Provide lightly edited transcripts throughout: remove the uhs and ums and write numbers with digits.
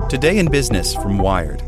Today in Business from Wired.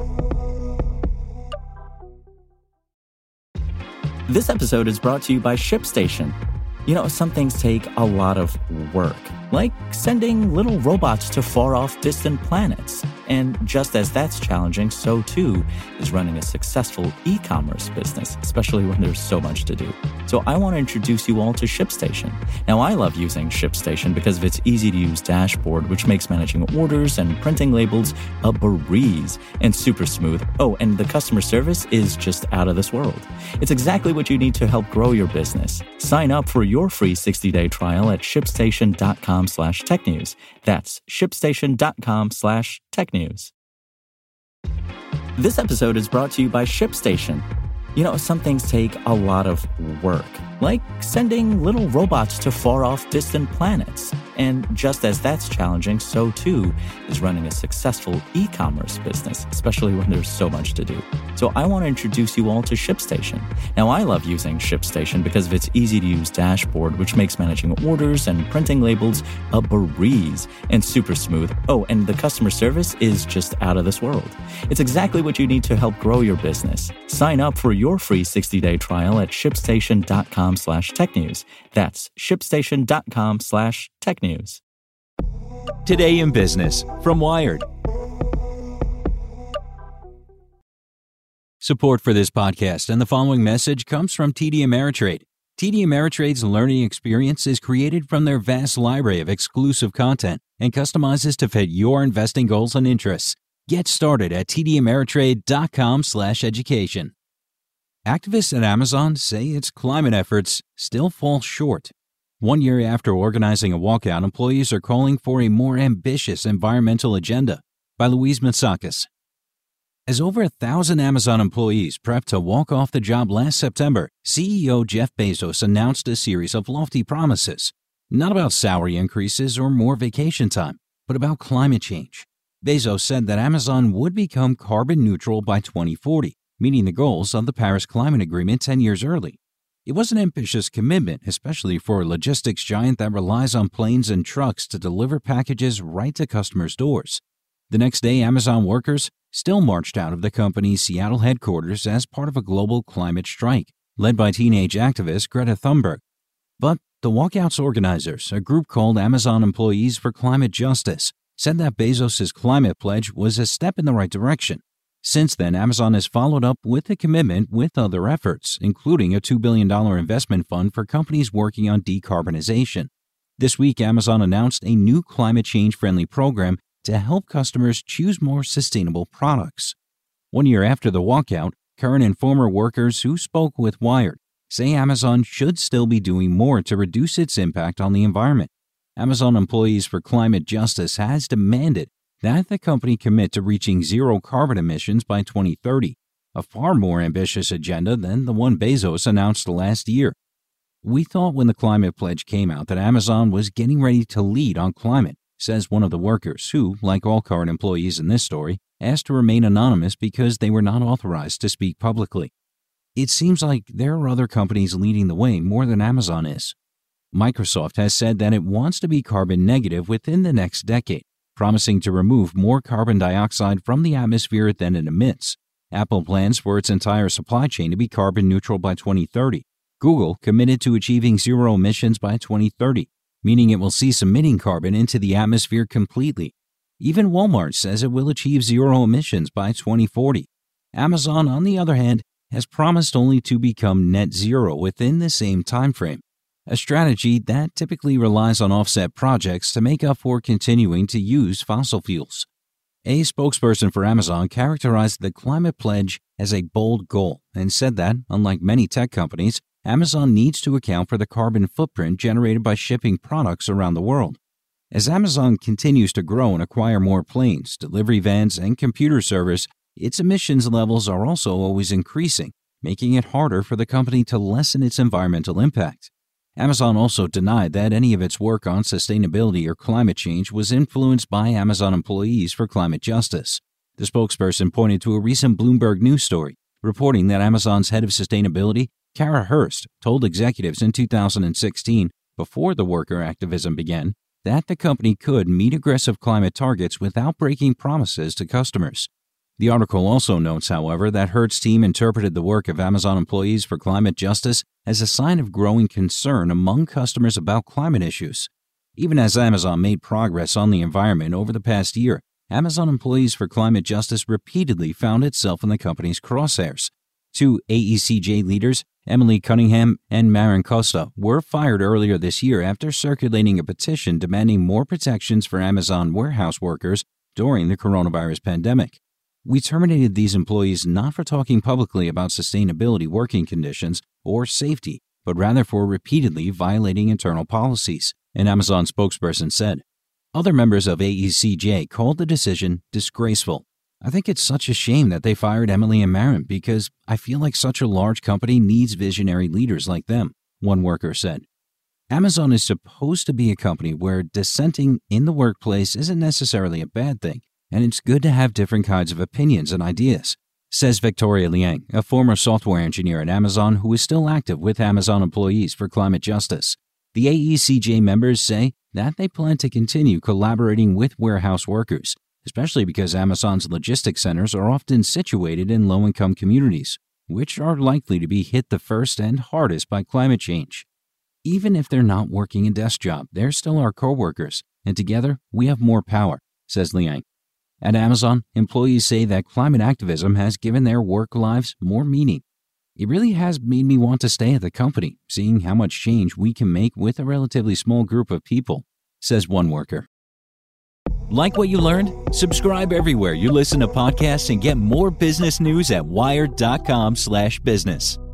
This episode is brought to you by ShipStation. You know, some things take a lot of work, like sending little robots to far-off distant planets. And just as that's challenging, so too is running a successful e-commerce business, especially when there's so much to do. So I want to introduce you all to ShipStation. Now, I love using ShipStation because of its easy-to-use dashboard, which makes managing orders and printing labels a breeze and super smooth. Oh, and the customer service is just out of this world. It's exactly what you need to help grow your business. Sign up for your free 60-day trial at shipstation.com/technews. That's shipstation.com/technews. This episode is brought to you by ShipStation. You know, some things take a lot of work, like sending little robots to far-off distant planets. And just as that's challenging, so too is running a successful e-commerce business, especially when there's so much to do. So I want to introduce you all to ShipStation. Now, I love using ShipStation because of its easy-to-use dashboard, which makes managing orders and printing labels a breeze and super smooth. Oh, and the customer service is just out of this world. It's exactly what you need to help grow your business. Sign up for your free 60-day trial at shipstation.com/technews. That's shipstation.com/technews. Today in Business from Wired. Support for this podcast and the following message comes from TD Ameritrade. TD Ameritrade's learning experience is created from their vast library of exclusive content and customizes to fit your investing goals and interests. Get started at tdameritrade.com/education. Activists at Amazon say its climate efforts still fall short. 1 year after organizing a walkout, employees are calling for a more ambitious environmental agenda. By Louise Matsakis. As over 1,000 Amazon employees prepped to walk off the job last September, CEO Jeff Bezos announced a series of lofty promises. Not about salary increases or more vacation time, but about climate change. Bezos said that Amazon would become carbon neutral by 2040, meeting the goals of the Paris Climate Agreement 10 years early. It was an ambitious commitment, especially for a logistics giant that relies on planes and trucks to deliver packages right to customers' doors. The next day, Amazon workers still marched out of the company's Seattle headquarters as part of a global climate strike, led by teenage activist Greta Thunberg. But the walkout's organizers, a group called Amazon Employees for Climate Justice, said that Bezos' climate pledge was a step in the right direction. Since then, Amazon has followed up with a commitment with other efforts, including a $2 billion investment fund for companies working on decarbonization. This week, Amazon announced a new climate change-friendly program to help customers choose more sustainable products. 1 year after the walkout, current and former workers who spoke with Wired say Amazon should still be doing more to reduce its impact on the environment. Amazon Employees for Climate Justice has demanded that the company commit to reaching zero carbon emissions by 2030, a far more ambitious agenda than the one Bezos announced last year. We thought when the climate pledge came out that Amazon was getting ready to lead on climate, says one of the workers who, like all current employees in this story, asked to remain anonymous because they were not authorized to speak publicly. It seems like there are other companies leading the way more than Amazon is. Microsoft has said that it wants to be carbon negative within the next decade, promising to remove more carbon dioxide from the atmosphere than it emits. Apple plans for its entire supply chain to be carbon neutral by 2030. Google committed to achieving zero emissions by 2030, meaning it will cease emitting carbon into the atmosphere completely. Even Walmart says it will achieve zero emissions by 2040. Amazon, on the other hand, has promised only to become net zero within the same timeframe, a strategy that typically relies on offset projects to make up for continuing to use fossil fuels. A spokesperson for Amazon characterized the climate pledge as a bold goal and said that, unlike many tech companies, Amazon needs to account for the carbon footprint generated by shipping products around the world. As Amazon continues to grow and acquire more planes, delivery vans, and computer servers, its emissions levels are also always increasing, making it harder for the company to lessen its environmental impact. Amazon also denied that any of its work on sustainability or climate change was influenced by Amazon Employees for Climate Justice. The spokesperson pointed to a recent Bloomberg News story reporting that Amazon's head of sustainability, Kara Hurst, told executives in 2016, before the worker activism began, that the company could meet aggressive climate targets without breaking promises to customers. The article also notes, however, that Hertz team interpreted the work of Amazon employees for climate justice as a sign of growing concern among customers about climate issues. Even as Amazon made progress on the environment over the past year, Amazon employees for climate justice repeatedly found itself in the company's crosshairs. Two AECJ leaders, Emily Cunningham and Maren Costa, were fired earlier this year after circulating a petition demanding more protections for Amazon warehouse workers during the coronavirus pandemic. We terminated these employees not for talking publicly about sustainability working conditions or safety, but rather for repeatedly violating internal policies, an Amazon spokesperson said. Other members of AECJ called the decision disgraceful. I think it's such a shame that they fired Emily and Maren because I feel like such a large company needs visionary leaders like them, one worker said. Amazon is supposed to be a company where dissenting in the workplace isn't necessarily a bad thing, and it's good to have different kinds of opinions and ideas, says Victoria Liang, a former software engineer at Amazon who is still active with Amazon employees for climate justice. The AECJ members say that they plan to continue collaborating with warehouse workers, especially because Amazon's logistics centers are often situated in low-income communities, which are likely to be hit the first and hardest by climate change. Even if they're not working a desk job, they're still our co-workers, and together we have more power, says Liang. At Amazon, employees say that climate activism has given their work lives more meaning. It really has made me want to stay at the company, seeing how much change we can make with a relatively small group of people, says one worker. Like what you learned? Subscribe everywhere you listen to podcasts and get more business news at wired.com/business.